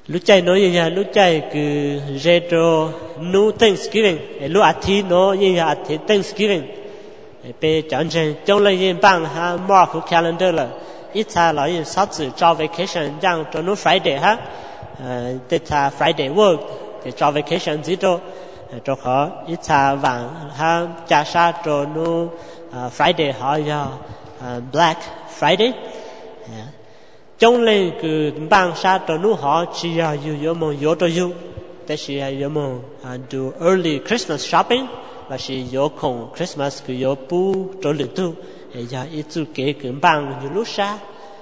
lúc chạy nói gì nha lúc chạy cứ retro new Thanksgiving lúc athi nói gì nha athi Thanksgiving bây chọn chân trong lời gì bằng ha mark calendar là ít ta là gì sáu chữ cho vacation rằng cho nó Friday ha để ta Friday work để cho vacation gì đó cho họ ít ta vàng ha trả sa cho nó Friday họ giờ Black Friday trong lời cứ bằng sa cho nó họ chỉ là yêu mong yêu cho yêuแต่是yêu mong do early Christmas shopping và chỉ yêu không Christmas cứ yêu bu cho lửa tu giờ ít chú kế cứ bằng yêu lúc sa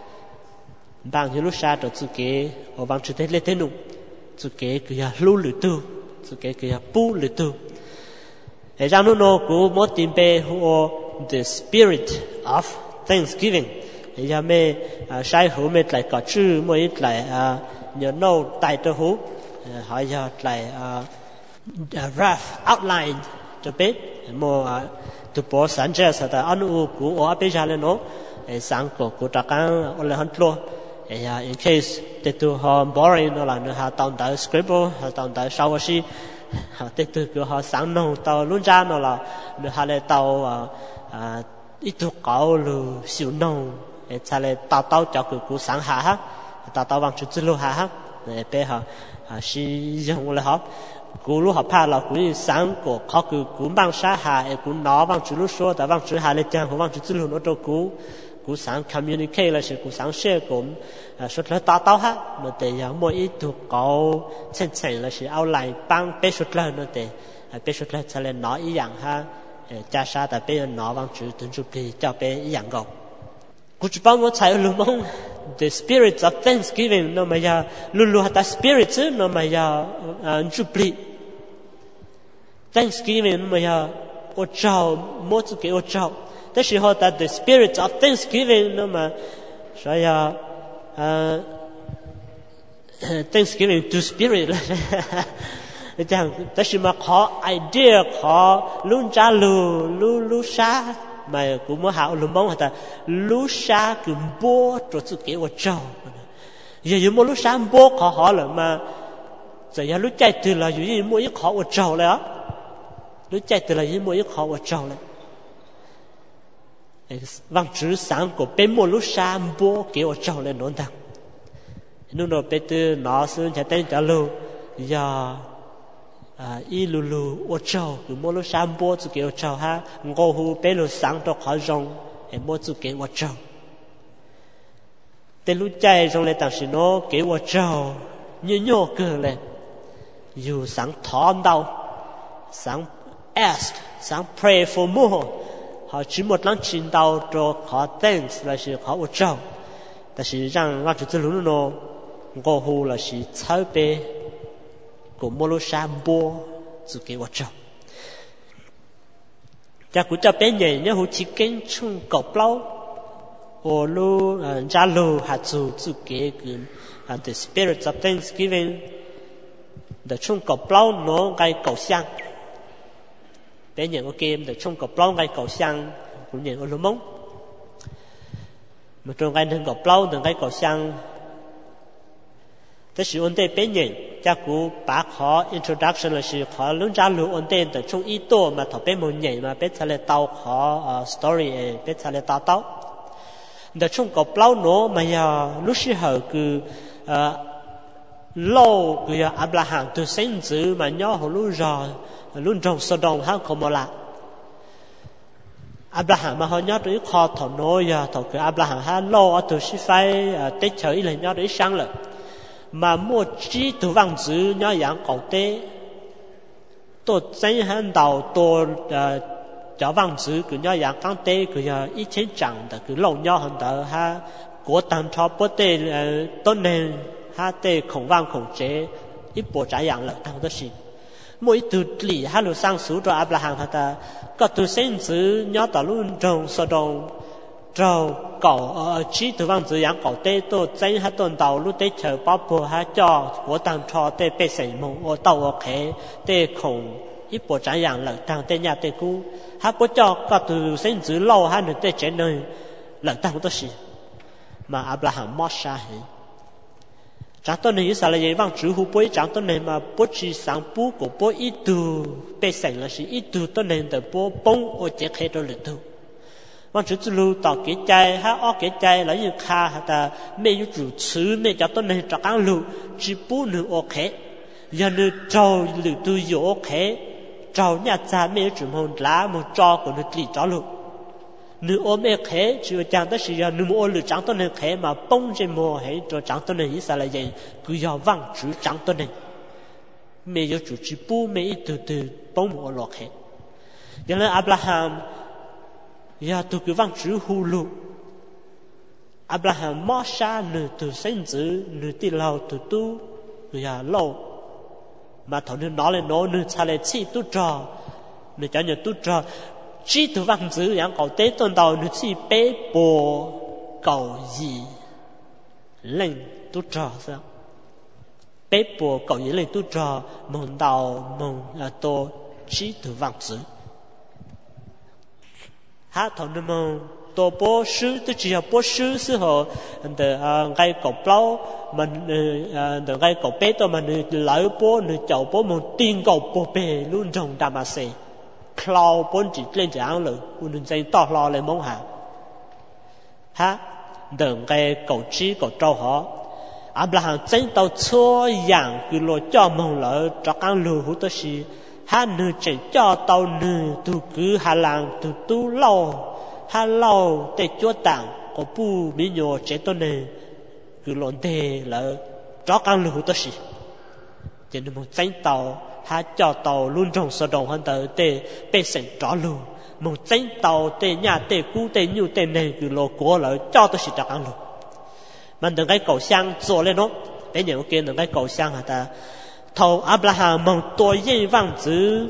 cho chú kế ở bằng chữ thế lên thế nụ chú kế cứ yêu lu lửa tu chú kế cứ yêu bu lửa tu rằng nó cũng một tìm về hồ the spirit of Thanksgiving giờ mẹ sai hữu mẹ lại có chữ mỗi lại nhớ nâu tại cho hữu hỏi giờ lại rough outline cho biết mua từ bộ sản xuất ra tại anh u của ở bên gia lên nó sáng của tất cả ở lại hết luôn in case để tu họ boring nó là nó họ tao tới scribble họ tao tới sau khi họ để tu của họ sáng nông tao luôn ra nó là nó họ lại tao ít tu cao lu siêu nông cho nên tao cho của sáng hạ ha tao bằng chút lu hạ ha để bé họ sử dụng là họ cú lúc họ phá là cú sáng của họ cú bằng sa hạ cú nó bằng chữ lúc số tại bằng chữ hạ lên trang của bằng chữ lu nó cho cú sáng communicate là sự cú sáng share cũng xuất là tao ha nó để mỗi ít tu cao chân là sự outline bằng bé xuất là nó để bé xuất là cho nên nó ý dạng ha cha sa tại bé nó bằng chữ từng chục đi cho bé ý dạng gọn cú chụp bao một sai luôn mong the spirit of Thanksgiving nó mà giờ luôn luôn ta spirit chứ nó mà giờ chụp đi Thanksgiving mà giờ ô trâu mỗi thứ cái ô trâu thế thì họ ta the spirit of Thanksgiving nó mà sao giờ Thanksgiving to spirit chẳng thế thì mà có idea có luôn trả lu sa mà cũng mới học luôn mong người ta lu sa cứ bố cho sự kiểu của trâu giờ những món lu sa bố khó hỏi là mà giờ lúc chạy từ là những món ít khó của trâu đấy á lúc chạy từ là những món ít khó của trâu đấy vang chữ sáng của bên món lu sa bố kiểu của trâu lên nón thằng nó bên từ nó xưa chạy tên trả lưu giờ y lulu ô châu cứ mua lúc sáng bố chú kêu châu ha ngô hu bé lúc sáng cho khó rong em mua chú kêu ô châu tên lúc chạy rong lên tảng sĩ nó kêu ô châu như nhô cơ lên dù sáng thom đau sáng ask sáng pray for more họ chỉ một lần chín đau cho khó thanks là sự khó ô châu但是让我这路呢ngô hu là sự chơi bé của mô lô sa bố dù kế hoạt trọng cha của cha bé nhảy nhớ hữu chỉ kênh chung cọc lâu ô lô ra lô hạt dù kế gửi the spirit of Thanksgiving the chung cọc lâu nó gai cầu sang bé nhảy có game the chung cọc lâu gai cầu sang cũng nhảy có lô mông mà trong gai thân cọc lâu đừng gai cầu sang thế sự ổn định bên nhện, cha cú bác họ introduction là sự họ luôn ra lưu ổn định từ trong ý đồ mà thọ bên một nhện mà bên thay là tàu họ story bên thay là tàu, từ trong có bao nó mà giờ lúc xưa họ cứ lâu cứ Abraham từ sinh tử mà nhớ họ lúc rồi luôn trong Sodom hắn không là Abraham mà họ nhớ tới kho thọ nói giờ thọ cứ Abraham hắn lâu ở từ sĩ phải tết chơi là nhớ tới sáng rồi mà mua chỉ từ vang chữ nhớ dạng cầu tế tôi真很到多找vang chữ cứ nhớ dạng căng tế cứ ít千长的cứ lâu nhớ很到ha của tầng cho bố tế tốt nên ha tế khổng vang khổng chế ít bộ trái dạng là tăng đó gì mỗi từ lì ha lu sang số cho Abraham ta có từ sinh chữ nhớ到luôn trong Sodom trâu cậu chỉ từ vang chữ dạng cậu tê tôi真还顿到路得chờ包括还叫我当初得被谁梦我到我开得空一波这样了当得nhà得cũ还不叫có từ sinh chữ lâu hay được得trên nơi lần tăng đó gì mà Abraham mất sai chẳng tôi này sao là vậy vang chữ hú bối chẳng tôi này mà bố chỉ sáng bố của bố ít tu bê sành là gì ít tu tôi này từ bố bông ô chế khai rồi tu vang chữ lưu tỏ cái trái ha ó cái trái là như kha ta mẹ yêu chủ chữ mẹ cho tôi này cho ăn lưu chỉ bố nữ ok giờ nữ trâu lưu tu yêu ok trâu nhà cha mẹ chủ môn lá một trò của nữ chỉ trò lưu nữ ôm mẹ khé chưa chẳng tới sự nữ ôm lửa trắng tôi này khé mà bông trên mùa hay cho trắng tôi này sao lại vậy cứ giờ văng chữ trắng tôi này mẹ yêu chủ chỉ bố mẹ từ từ bông mùa lọt khé cho nên Abraham giờ tôi cứ văng chữ hù lụ Abraham mót xa nữ từ sinh tử nữ đi lâu từ tu giờ lâu mà thằng nữ nói lên nó nữ xa lại chi tu trò nữ cho nhờ tu trò chỉ từ văn chữ yang cầu tế tôn đầu nữ chỉ bế bồ cầu gì lên tu trò sao bế bồ cầu gì lên tu trò mong đầu mong tô chỉ từ văn chữ hát thằng nữ mong tô bố sư tôi chỉ học bố sư sư họ từ ngay cầu lâu mình từ ngay cầu bế tôi mình lấy bố nữ chậu bố mong tiên cầu bố bề luôn trong đam mê cloud bốn chỉ lên giảng rồi, quân dân to lo lên mong hàng, ha, đừng cái cầu trí cầu trâu họ, Abraham chân tàu xua dạng cứ lo cho mong lỡ cho ăn lừa hút tới gì, ha nữ chỉ cho tàu nữ tu cứ hà lang tu tu lâu, ha lâu để chúa tặng có bu mỹ nhô chế tôi này cứ lộn đề lỡ cho ăn lừa hút tới gì, cho nên một chân tàu ha cho tàu luôn trong sở đồng hơn tới để bê sành trọ luôn một chân tàu để nhà để cũ để nhiều để này cứ lo cố lại cho tôi sẽ đặt ăn luôn mình đừng cái cầu sang做lên nó để nhiều kia đừng cái cầu sang hả ta thầu Abraham mong tôi yên vang chữ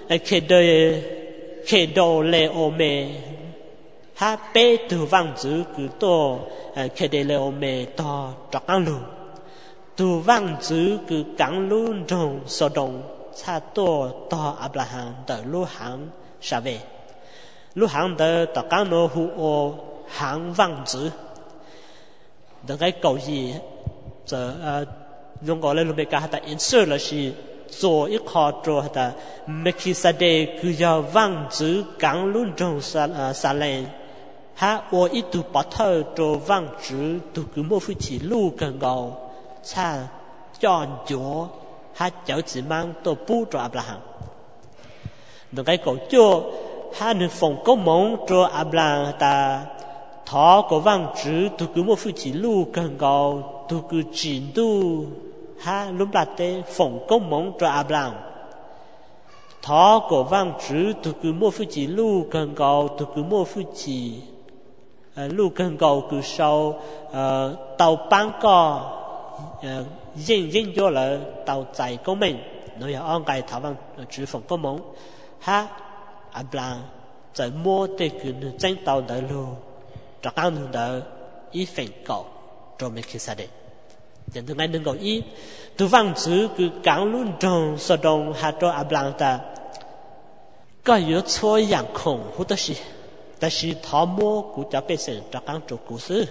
khi đồ lệ ô mê ha bê từ vang chữ cứ to khi để lệ ô mê to đặt ăn luôn từ vang chữ cứ cắn luôn trong sở đồng cha to to Abraham的路行啥位，路行的到刚罗湖哦行望子，那个狗字这用过来路边他的颜色了是做一靠做的，Melchizedek cứ要望子刚论中撒冷，他我一度把头做望子，都cứ莫夫起路更高，差叫脚。ha cháu chỉ mang tổ bù cho Abraham, đừng cái cổ cho ha nữ phòng có mong cho Abraham ta thọ có vang chữ tu cứ một phu chỉ lu càng cao tu cứ chín tu ha lúc là thế phòng có mong cho Abraham thọ có vang chữ tu cứ một phu chỉ lu càng cao tu cứ một phu chỉ lu càng cao cứ sau tàu băng co yên cho là tàu chạy của mình nó là ông cái thảo văn chữ phòng có mong ha Abraham chạy mua để cứ tranh tàu đợi luôn cho ăn luôn đợi ý phèn cầu rồi mới khi xa đi nhận được ngay đừng cầu ý từ văn chữ cứ cắn luôn trong sở đồng ha cho Abraham ta có yếu tố dạng khủng hút đó gì但是他摸古家被神cho ăn做故事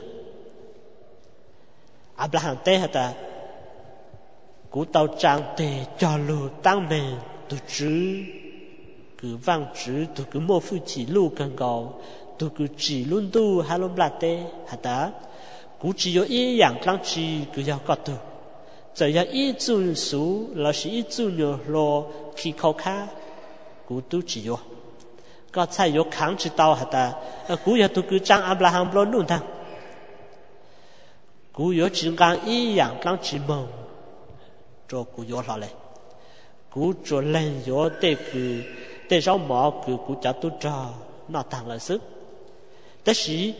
Abraham tế hả ta cú tàu trang tề cho lù tăng mền tu chữ cứ vang chữ tu cứ mua phu chỉ lù càng cao tu cứ chỉ luôn tu hà lom lạt tê hả ta cú chỉ có ý dạng lăng chỉ cứ要có tu chỉ có ý tuân số là chỉ ý tuân nhiều lo khi khâu khá cú tu chỉ có có sai có kháng chỉ tàu hả ta cú có tu cứ trang Abraham lo luôn thằng cú có chỉ ngang ý dạng lăng chỉ mong cho cú yo lại cú cho lên yo để rau mỏ cú chả tu trò nó tăng lại sức tất sĩ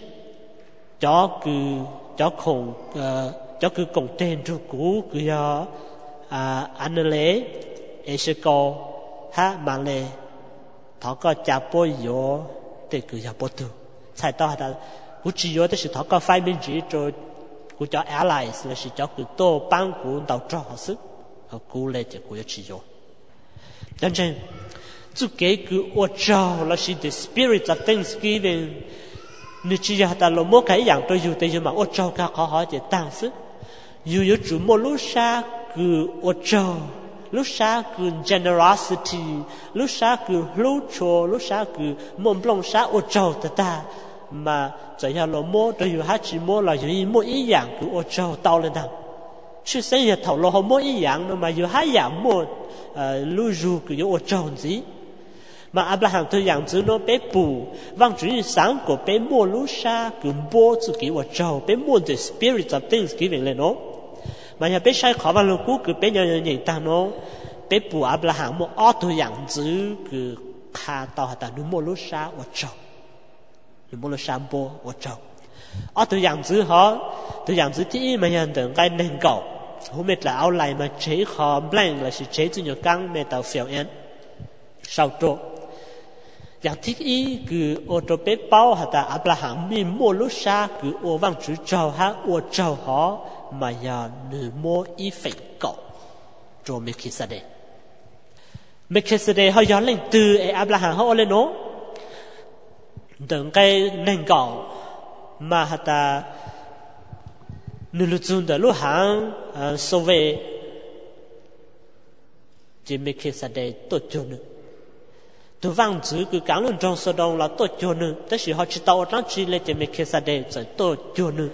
cho khổng cho cứ cộng tên cho cú cứ yo anh lễ Esco ha mà lễ thọ có chả bôi yo để cứ yo bôi tu sai to là cú chỉ yo để sĩ thọ có phái minh chỉ rồi cú cho allies là sĩ cho cứ tô bang cú đầu trò sức cú lệ chỉ cú chỉ yo chân chân chú kể cứ ô trao là chỉ the spirit of Thanksgiving nếu chỉ là ta lo mua cái dạng tôi dù mà ô trao cả khó hỏi chỉ tăng sức yêu chủ một lúc xa cứ ô trâu lúc xa cứ generosity lúc xa cứ lúc cho lúc xa cứ mồm lòng xa ô trâu ta mà chỉ là mua rồi yêu hát chỉ mua là yêu mua ý dạng cứ ô trâu tao lên thằng chứ xây giờ thầu lo họ mua ý dạng mà yêu hát dạng mua lưu du cứ yêu ô trâu gì mà Abraham tôi dạng chữ nó bé bù vang chữ sáng của bé mua lúc xa cứ mua chữ kiểu ô trâu bé mua the spirit of things cái việc này nó mà nhà bé sai khó vào lúc cũ cứ bé nhỏ nhìn ta nó bé bù Abraham mua ở tôi dạng chữ cứ khá tao hả ta nó mua lúc xa ô trâu nó mua lúc xa mua ô trâu ở tôi dạng chữ họ tôi dạng chữ thì mà nhà đừng cái nền cầu hôm nay là áo lại mà chế khó blank là sự chế chữ nhiều căng mẹ tàu phiền én sau đóอย่างที่อีคือโอโตเปเป้าหาแต่อับราฮัมมีโมลุชาคือโอวังจื้อเจ้าฮะโอเจ้าหอมายาหนึ่งโมอีเฟกเก่าโจเมคิสเดเมคิสเดเขาย้อนเล่นตือไออับราฮัมเขาเอาเลยเนาะดังไกเน่งเก่ามาหาแต่นึกจุนแต่ลูกหางโซเวจิเมคิสเดตัวจุนtôi vang chữ cứ cán luôn trong sơ đông là tôi cho nữa, tới khi họ chỉ tao trong chỉ lấy tiền mấy sa đề rồi tôi cho nữa.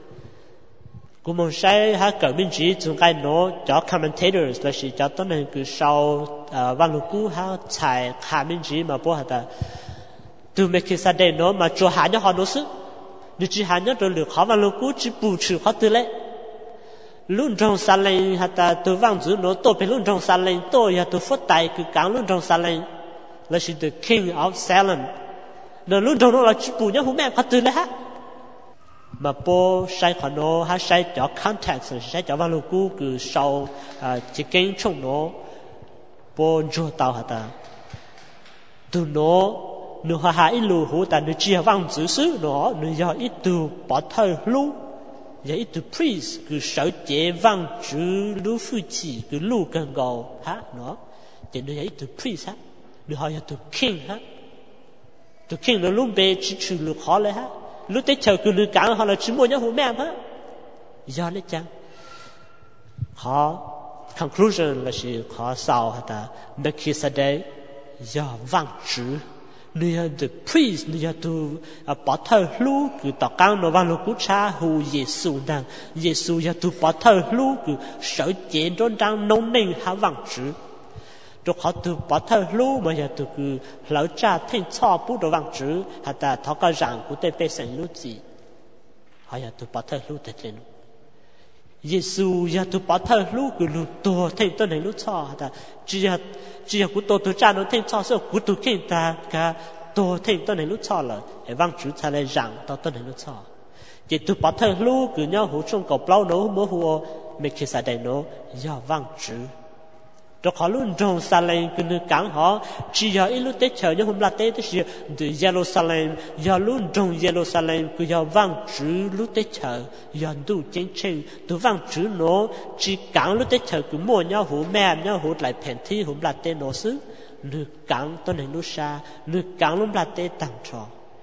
Cũng muốn sai ha cỡ bên chỉ chúng cái nó cho commentators là chỉ cho tôi này cứ sau văn lục cũ ha xài khả bên chỉ mà bố hả ta từ mấy sa đề nó mà cho hạ nhau họ nó sức, nếu chỉ hạ nhau rồi được họ văn lục cũ chỉ bù trừ họ từ lấy. Luôn trong sa lên hả ta tôi vang chữ nó tôi phải luôn trong sa lên tôi ya tôi phất tay cứ cán luôn trong sa lên là chỉ the king of Salem. Nó luôn trong đó là chỉ bù nhau hôm nay có từ đấy ha. Mà bố sai khoản nó ha sai cho context sai cho value cũ cứ sau chỉ kinh trong nó bố cho tao hả ta. Từ nó ha ít lù hú ta nó chỉ vang chữ xứ nó giờ ít từ bỏ thời lú giờ ít từ priest cứ sợ chế vang chữ lú phu chỉ cứ lú cần cầu ha nó thì nó giờ ít từ priest ha. Nó hỏi từ king ha, từ king nó luôn bề chỉ trừ được họเลยha, lúc tới chờ cứ được cả họ là chỉ mua nhau hồ mẹ ha, do đấy chăng? Họ conclusion là chỉ họ sau ha ta, Melchizedek do vang chữ, người the priest người tu bỏ thờ lu cứ tỏ cao nó vang lu cú cha hù Giêsu đang Giêsu giờ tu bỏ thờ lu cứ sợ chế trong trang nông nền ha vang chữ. Rồi họ từ bỏ thơ lưu mà giờ từ cứ lão cha thanh cho bút đồ vang chữ hạt ta thọ cái rằng của tây bê sinh lưu gì họ giờ từ bỏ thơ lưu tới lên Giêsu giờ từ bỏ thơ lưu cứ lưu to thanh tôi này lưu cho hạt ta chỉ là của tôi cha nó thanh cho số của tôi kinh ta cả to thanh tôi này lưu cho là vang chữ thay lại rằng tôi này lưu cho chỉ từ bỏ thơ lưu cứ nhau hỗ trong cầu bao nó mới hùa mấy khi sai đây nó giờ vang chữ rồi họ luôn trong Salem cứ nước cảng họ chỉ giờ ít lúc Tết chờ nhưng hôm là Tết thì từ Jerusalem giờ luôn trong Jerusalem cứ giờ vang chữ lúc Tết chờ giờ đủ chiến tranh từ vang chữ nó chỉ cảng lúc Tết chờ cứ mua nhau hú mẹ nhau hú lại phèn thi hôm là Tết nó xứ nước cảng tôi này lúc xa nước cảng lúc là Tết tặng trò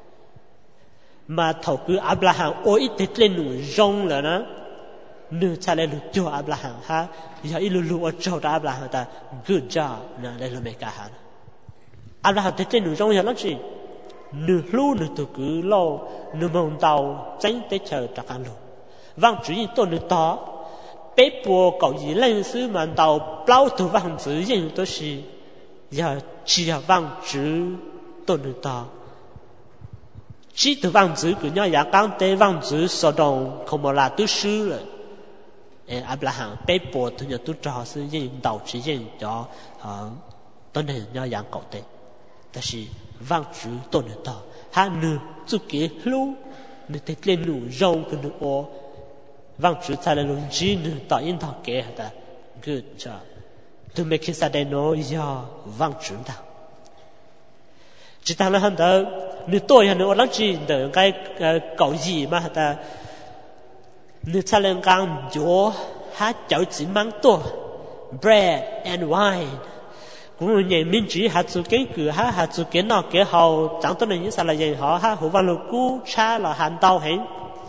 mà thầu cứ Abraham ôi ít Tết lên nụ rong là nó nửa cha lên lục cho Abraham ha giờ ít lục ở chỗ đó Abraham ta good job nè đây là mấy cái ha Abraham thấy trên nửa trong giờ lắm gì nửa lú nửa tụ cứ lâu nửa mông tàu tránh tới chờ trả ăn lục vang chữ gì tôi nửa to bé bùa cậu gì lên xứ mà tàu bao từ vang chữ gì tôi xí giờ chỉ là vang chữ tôi nửa to chỉ từ vang chữ cứ nhau giả căng tới vang chữ sổ đồng không mà là tôi sư rồi Abraham bé bùa tôi nhớ tôi cho sự gì đầu chỉ gì cho tôi này nhau dạng cậu tệ,但是vang chữ tôi nữa to, ha nửa chú kế lú nửa tết lên nụ rong cái nụ ô vang chữ thay là luôn chỉ nửa tạo in thọ kế hả ta good job, tôi mấy khi sao đây nói do vang chữ ta, chỉ thằng nó hẳn đó nửa tôi hẳn nửa lắm chỉ nửa cái cậu gì mà hả ta nửa cha lên gang gió hát cháo chỉ mang to bread and wine cũng như mình chỉ hạt số cái cửa hạt số cái nọ cái hậu chẳng tôi này như sao là gì họ hạt hữu văn lục cú cha là hàn tàu hết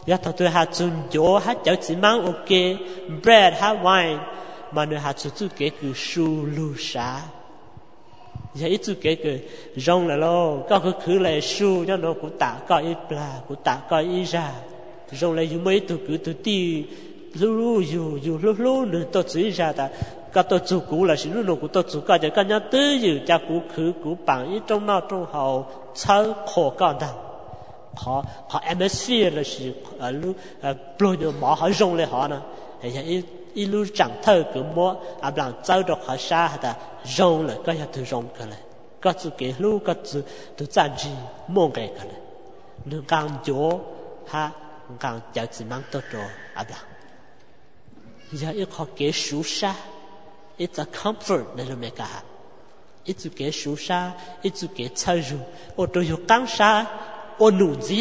ya thọ tôi hạ chun gió hạ cháu chỉ mang ok bread hạ wine mà nơi hạ chun chú kế cứ su lu sa ya ít chú kế cứ rong là lo có cứ khứ lại su cho nó cũng tạ có ít là cũng tạ có ít ra rong lại dùng mấy tụ cứ tụ ti lu nữa tôi chỉ ra ta các tôi chủ cũ là xin nó của tôi chủ cả cho các nhà tư dự cha cũ khứ cũ bằng ít trong nào trong hậu sau khổ con ta họ MSC là sự lu bồi nhiều mỏ họ rong lại họ nè thì ít lu chẳng thơ cứ mua làm trâu được họ xa ta rong lại các nhà tư rong cái này các chủ kế lu các chủ tu trang trí mua cái này nương càng chỗ ha càng giáo chỉ mang tốt rồi làm giờ ít họ kế số xa it's a comfort để làm mấy cả ít chú kế số xa ít chú kế chơi rồi ô tôi yêu căng xa ô nụ gì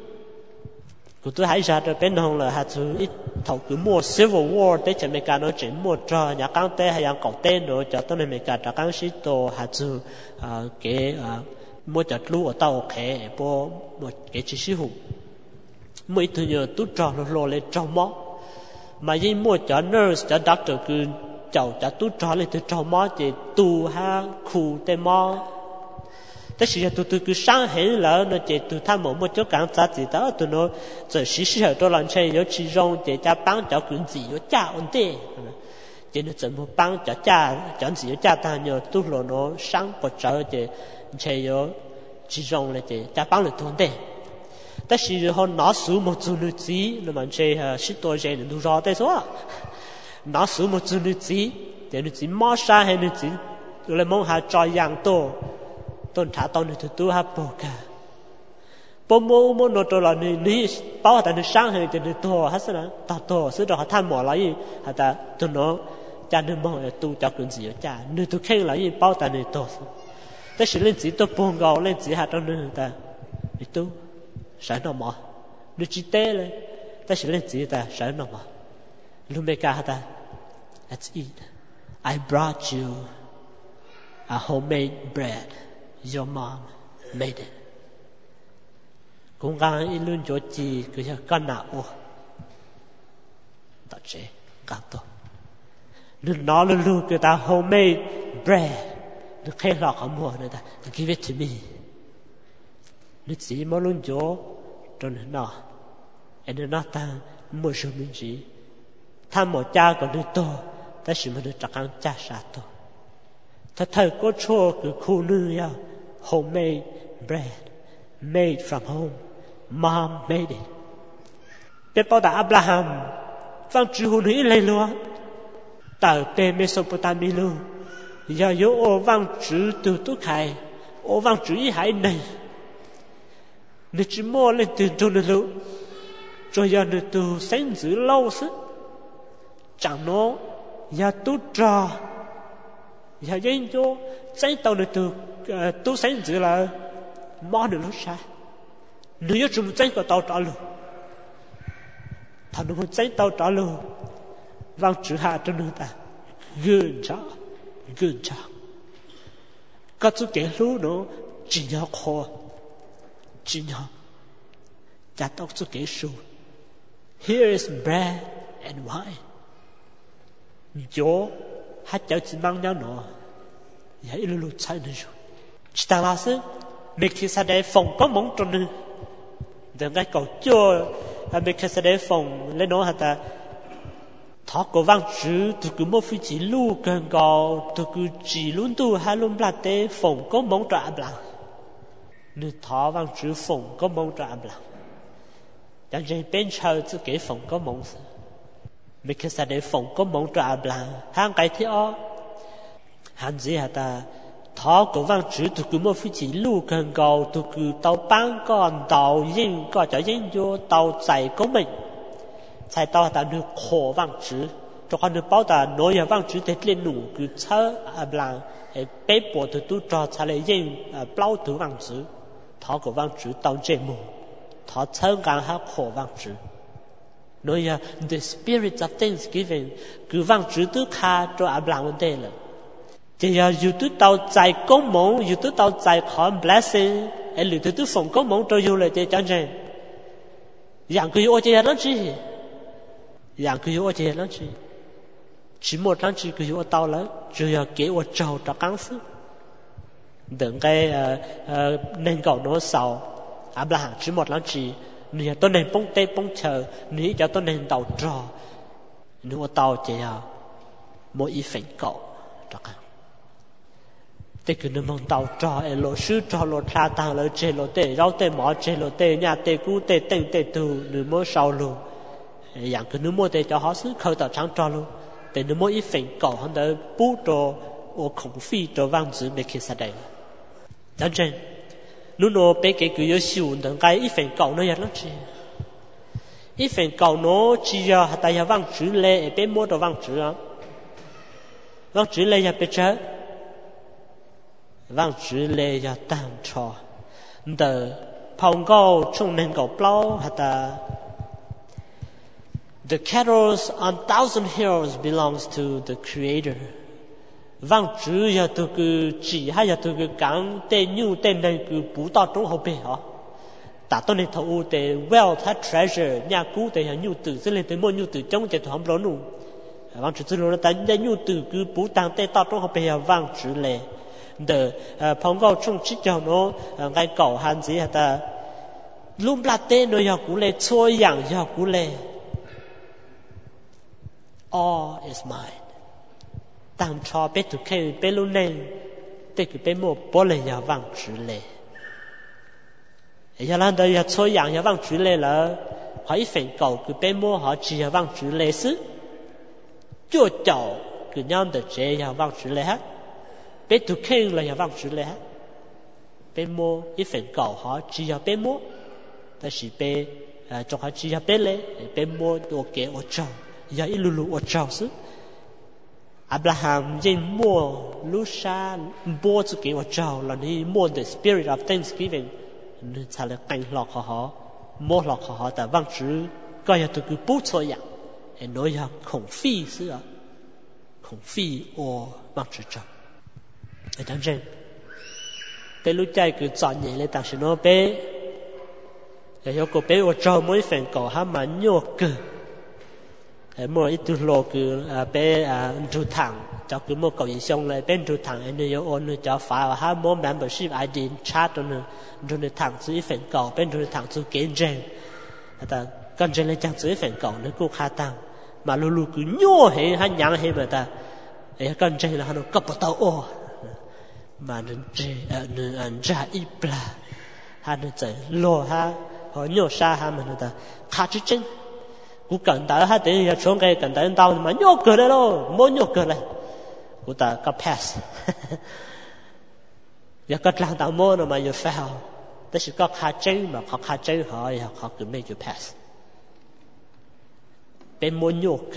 của tôi hãy ra được bên hông là hạt chú ít thầu cứ mua Civil War để cho mấy cả nó chỉ mua cho nhà căng té hay nhà cọc tên rồi cho tôi này mấy cả cho căng sĩ tổ hạt chú kế mua cho lúa ở tàu khé bộ một cái chỉ sĩ hủ mấy thứ nhờ tôi cho nó lồ lên trong mó mà như mua cho nurse cho doctor cứ cháu cho tôi cho lên từ trong mó thì tu ha khu tên mó thế thì tôi cứ sáng hết là nó chỉ tôi tham một chỗ càng giá trị đó tôi nó rồi xí ở đó làm chơi có chỉ rong để cha bán cho cái gì có cha ổn định chỉ nó chỉ một bán cho cha cho gì có cha ta nhờ tôi lo nó sáng bữa giờ thì chơi có chỉ rong là chỉ cha bán được ổn định thế thì họ nói số một chút nữa gì nó mà chơi sĩ tôi chơi nó rõ thế số nói số một chút nữa gì để nó chỉ mót xa hay nó chỉ lại mong hà cho yang to tôn thả tôn được tu ha bồ cả bố mô nó cho là ní bảo ta nó sáng hay nó to hết sao ta to sự đó họ tham mỏ lại hà ta tôi nó cha nó mong tu cho cái gì cha nó tu khen lại bảo ta nó to thế thì lên chỉ tôi buông gạo lên chỉ hà trong nó ta đi tu sáng nó mỏ nó chỉ té lên thế thì lên chỉ ta sáng nó mỏ lúc mấy cả ta let's eat I brought you a homemade bread your mom made it cũng càng ít luôn chỗ gì cứ cho con nào đó chế càng tốt lúc nó luôn cái ta homemade bread lúc khi lọ không mua nữa ta give it to me lúc gì mà luôn chỗ trong nó anh nó ta mua số mình gì tham một cha còn được to ta chỉ muốn được chắc ăn cha sát to thật thời có chua cứ khu nữ ya homemade bread made from home mom made it biết bao đã Abraham vang chữ hôn hữu lên luôn tại bên Mesopotamia luôn giờ yếu ô vang chữ từ tú khai ô vang chữ ý hải này nếu chỉ mua lên từ trong này luôn rồi giờ nếu từ sáng giữ lâu sức chẳng nó giờ tú trò giờ dân cho sáng tàu được từ tú sáng giữ là mò được lúc xa nếu như chúng sáng của tàu trả luôn thằng nó sáng tàu trả luôn vang chữ hạ cho người ta good job các chú kể lú nó chỉ nhau khó chỉ nhau cha tao chú kể số here is bread and wine chỗ hát cháu chỉ mang nhau nó vậy luôn luôn sai nữa rồi chỉ ta là sự mình khi sao để phòng có món tròn nữa đừng cái cầu chua mình khi sao để phòng lên nó hả ta thọ cổ vang chữ từ cứ một phi chỉ lu gần cầu từ cứ chỉ luôn tu hai luôn là để phòng có món tròn áp lặng nếu thọ vang chữ phòng có món tròn áp lặng chẳng chỉ bên chơi chứ cái phòng có món mình khi sao để phòng có món tròn áp lặng hàng cái thế ó hàng gì hả ta thọ cổ vang chữ từ cứ một phi chỉ lu gần cầu từ cứ tàu bán con tàu yên có cho yên vô tàu chạy của mình才到他那可望值，就看那包的诺亚望值的那路个车不然，北部的都找才来用包头望值，他个望值到这么，他车刚好可望值。诺亚 the spirit of Thanksgiving 个望值都卡着不然问题了，这要有都到在公蒙，有都到在看 blessing， 里头都奉公蒙都有了的讲真。 dạng cứ ô chế lắm chứ dạng cứ ô chế lắm chứ chỉ một lắm chứ cứ ô tao lớn rồi kế ô trâu cho căng sức đừng cái nên cậu nó sau Abraham chỉ một lắm chứ nếu tôi nên bông tê bông chờ nếu cho tôi nên tàu trò nếu tàu chỉ mỗi ý phèn cậu cho căng thế cứ nếu mong tàu trò lỗ sư trò lỗ tha tàng lỗ chế lỗ tê rau tê mỏ chế lỗ tê nhà tê cú tê tên tê tù nếu mỗi sau luôn dạng cứ nếu mỗi tê cho họ xứ khởi tàu trắng trò luôn để nếu mỗi ý phèn cậu hắn đã bút trò ô khủng phi trò vang chữ mê kia xa đầy chẳng trên nếu nó bé cái cứ yếu xíu đừng cái ý phèn cậu nó lắm chứ ý phèn cậu nó chỉ là hạt tài vang chữ lệ bé mua trò vang chữ á vang chữ lệ là bé chơi vang chữ lệ là tạm trò đờ phong câu trong nền cầu plau hạt ta the cattle on 1,000 hills belongs to the Creator vang chữ là từ cái chỉ hay là từ cái cán tên như tên này cứ bù tao trong hậu bể hả ta tôi nên thâu để wealth had treasure nhà cũ để hàng nhu tử sẽ lên tới mua nhu tử trong cái thằng đó nụ vang chữ là ta nhà nhu tử cứ bù tăng tên tao trong hậu bể vang chữ lệ the phong câu trong chiếc cho nó cái cầu hàng gì ta luôn là tên nó giờ cũ lệ xôi dạng giờ cũ lệ all is mine tạm cho bé tụi kêu bé luôn nên để cái bé mua bố lệ giờ vang chữ lệ giờ lần đầu giờ xôi dạng giờ vang chữ lệ là họ ít phèn cầu cái bé mua họ chỉ giờ vang chữ lệ xứ chúa chậu cái nhóm được chế giờ vang chữ lệ hết bé tụi kêu là giờ vang chữ lệ hết bé mua ít phèn cầu họ chỉ giờ bé mua ta chỉ bé cho họ chỉ giờ bé lệ bé mua đồ kế ở trong giờ ít lulu ở trong xứ Abraham dành mua lúc xa bố cho kế ở trong là đi mua the spirit of thanksgiving nên sao là cảnh lọc họ mua lọc họ ta vang chữ coi như tôi cứ bút thôi vậy em nói là khủng phi xứ à khủng phi ô vang chữ trong ở trong trên bé lúc chạy cứ chọn nhảy lên tảng nó bé rồi cô bé ở trong mỗi phần cầu ham mà nhô cờ mỗi ít tu lô cứ bé trụ thẳng cho cứ một cầu gì xong lại bên trụ thẳng anh nhớ ôn cho phải ha mỗi membership ID chat nó trụ thẳng dưới phần cầu bên trụ thẳng dưới kiến gen ta cần gen lên trang dưới phần cầu nó cũng khá tăng mà lulu cứ nhô hay hay nhang hay mà ta ấy cần gen là nó cấp vào tàu ô mà nó ăn ra ít bla ha nó chạy lô ha họ nhô xa ha mà nó ta khá chứ chân cú cần ta ha để giờ xuống cái cần ta tao mà nhô cửa đây luôn muốn nhô cửa này cú ta có pass giờ có làm tao mua mà you failแต่是ก็ขาเจ้มาเขาขาเจ้เขาคือไม่อยู่ pass เป็นมโยก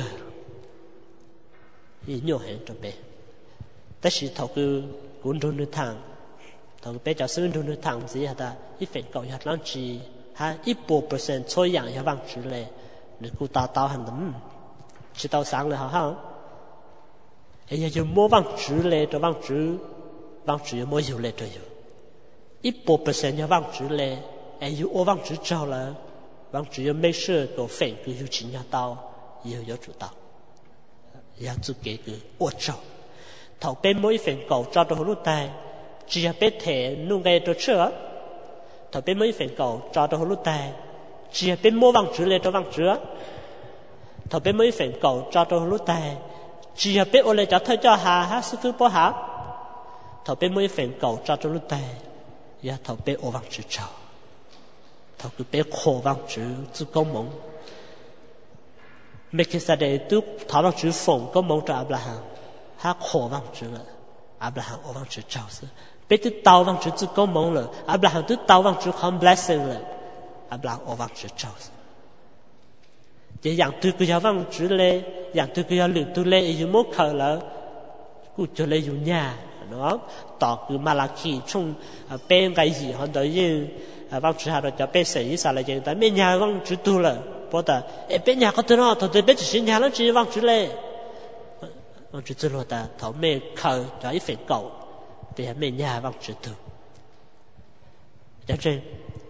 อีโยเห็นตัวเป็นแต่是เขาคือกุนทุนทางเขาเป็นจะซื้อทุนทางสิฮะแต่อีเฟนก็อยากลังจีฮะ1% ช่วยอย่างอยากวางจุเลย你估到很多，知道上了好好，哎呀，就莫忘直嘞，就忘直又莫有嘞，就有，1% 要忘直嘞，哎，有我忘直着了，忘直又没事，个费个有钱要到，有主到，要做给个我着，头边每一份狗着到好大，只要别提弄个多车，头边每一份狗着到好大。chỉ là bên mua vàng chữ lên cho vàng chữ thầu bên mấy phần cầu cho lúc tài chỉ là bên ô lên cho thôi cho hà sư phụ bố hà thầu bên mấy phần cầu cho lúc tài ya thầu bên ô vàng chữ chào thầu cứ bên khổ vàng chữ chữ công mong mấy cái sao để tu thảo vàng chữ phồng công mong cho Abraham ha khổ vàng chữ là Abraham ô vàng chữ chào sư bên tu tàu vàng chữ công mong là Abraham tu tàu vàng chữ không blessing là Abraham ô vang chữ chào, chỉ dạng từ cái giáo vang chữ lệ, dạng từ cái giáo luyện tu lệ, yêu mốt khờ là, cụ cho lệ dùng nhà, nó tỏ cứ Malachi trong bên cái gì họ nói như vang chữ hà rồi cho bên sấy như sao là gì, tại bên nhà vang chữ tu là, bỏ ta, bên nhà có từ nó, thôi bên chỉ nhà nó chỉ vang chữ lệ, vang chữ tu là ta, thảo mê khờ cho ít phải cầu, để bên nhà vang chữ tu, cho nên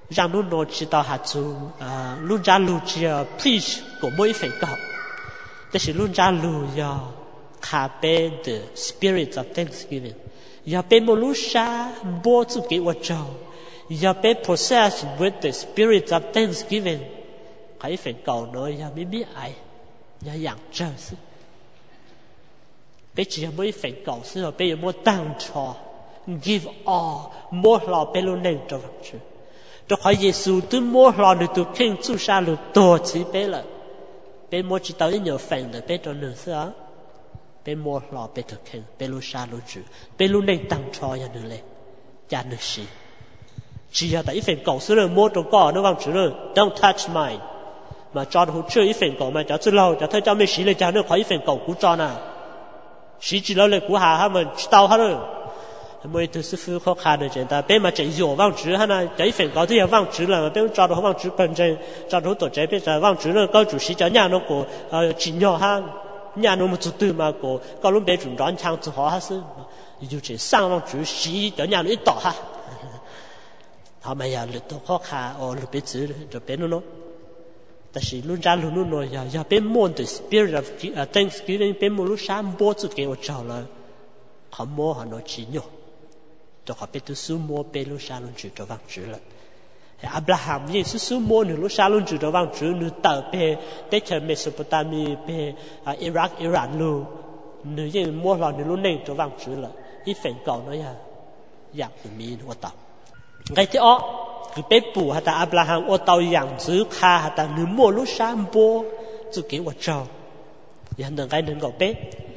rằng luôn nói chỉ tao hạt chú luôn ra lù chỉ preach của mỗi phần cầu,แต่是luôn ra lù ya khá bé the spirit of thanksgiving, ya bé một lúc xa bố chú kỹ vật trâu, ya bé possess with the spirit of thanksgiving, cái phần cầu nói ya biết ai, ya养着是，bé chỉ mỗi phần cầu是rồi bé mỗi tăng cho give all mỗi lo bé luôn nên cho vật chủ. Cho khỏi Giêsu tôi mua lo được tôi khen chú sa được tổ chỉ bé là bé mua chỉ tao nhiều phần được bé cho nữa sao bé mua lo bé thực khen bé lu sa lu chủ bé lu nên tăng cho nhà nữa lên nhà nữa gì chỉ là tại phần cầu xưa mua trong cỏ nó vang chữ nữa don't touch mine mà cho nó chưa ít phần cầu mà cho chú lâu cho thấy cho mấy xí lên cho nó khỏi phần cầu của cho nào xí chỉ lâu lên của hà mình tao hết rồi mỗi thứ sư phụ khó khăn được chuyện ta bên mà chạy dỗ vang chữ ha na chạy phần có thứ gì vang chữ là bên cho nó vang chữ bên trên cho nó tổ chức bên trên vang chữ là có chủ sĩ cho nhà nó của chỉ nhỏ ha nhà nó một chút từ mà của có lúc bên chuẩn đoán trang chủ họ ha sư dù chỉ sang vang chữ sĩ cho nhà nó ít tỏ ha họ mà giờ lực to khó khăn lực bên chữ rồi bên nóแต่是论家论论咯呀边摸的 spirit of thanksgiving 边摸路山波子给我找了เขา摸很多钱哟ตัวเขาเป็นตัวสู้มัวเป็นลูกชายลุนจืดตัววังจืดละอับราฮัมยิ่งสู้มัวหนึ่งลูกชายลุนจืดตัววังจืดหนึ่งเติบเป็นได้เชิญเมโสโปเตเมียเป็นอิรักอิหร่านลูหนึ่งยิ่งมัวหล่อหนึ่งลูกเน่งตัววังจืดละอีเฟนเก่าน้อยอยากมีหัวเต่าไงที่อ๋อคือเป็นปู่ฮะแต่อับราฮัมหัวเต่าอย่างซื้อคาฮะแต่หนึ่งมัวลูกชายมัวจะเกี่ยวกับเจ้าอย่างหนึ่งไงหนึ่งก็เป็น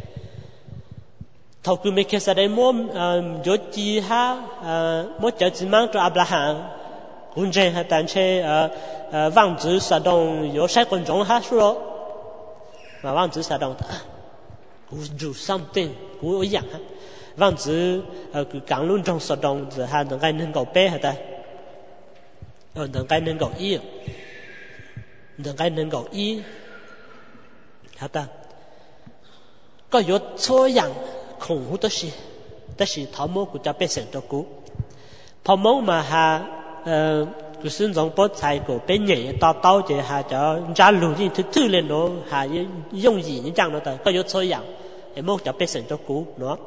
thầu cứ mấy cái đây mua chỗ chi ha mua chỗ chỉ mang cho Abraham cũng trên ha tận chế vang chữ sa đông có sai quan trọng ha số mà vang chữ sa đông cũng do something cũng có dạng ha vang chữ cứ càng luôn trong sa đông giờ ha đừng cái nên cầu bé ha ta đừng cái nên cầu y đừng cái nên cầu y ha ta có có số dạng khủng hút đó gì, đó là thảo mộc của cha bé sinh cho cú, thảo mộc mà ha, cứ sinh giống bớt thay của bé nhảy tao tao thì ha cho cha lù gì thứ lên nó ha dùng gì những trang nó tới, có số dạng, em mộc cha bé sinh cho cú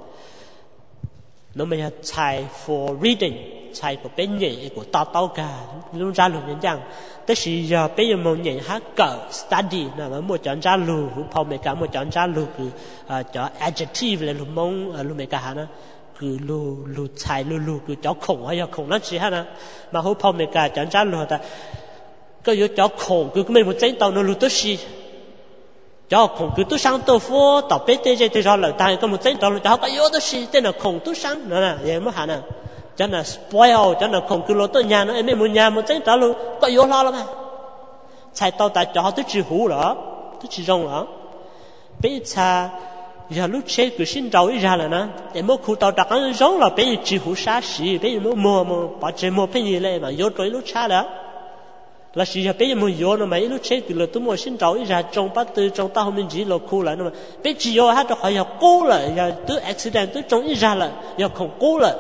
nó mới thay for reading, thay của bé nhảy của tao cả, luôn cha lù những trang, đó là giờ bé giờ mộc nhảy ha cỡ study, là một chọn cha lù, phong mấy cái một chọn cha lù cứ cho adjective là lùm mong lùm mấy cái hả cứ lù chạy lù cứ cho khổng hay là khổng nó chỉ hả mà hô phong mấy cái chọn cha lù ta có yếu cho khổng cứ mình một chân tàu nó lù tới gì cho khổng cứ tôi sang tôi phố tàu bé tê tê cho lời ta có một chân tàu cho có yếu tới gì tên là khổng tôi sang nữa nè vậy mới hả nè cho là spoil cho là khổng cứ lù tới nhà nó em một nhà một chân tàu lù có yếu lo lắm à chạy tàu ta cho tôi chỉ hú đó tôi chỉ rong đó bé cha giờ lúc chơi cứ xin đầu ý ra là nè để mua khu tàu đặc ăn giống là bé chỉ hú xa xỉ bé mua bỏ chơi mua bé gì lên mà vô rồi lúc xa đó là xỉ giờ bé mua vô nó mà lúc chơi cứ là tôi mua xin đầu ý ra trong bắt từ trong tao mình chỉ là khu lại nó mà bé chỉ vô hát cho khỏi giờ cố lại giờ tôi accident tôi trong ý ra là giờ không cố lại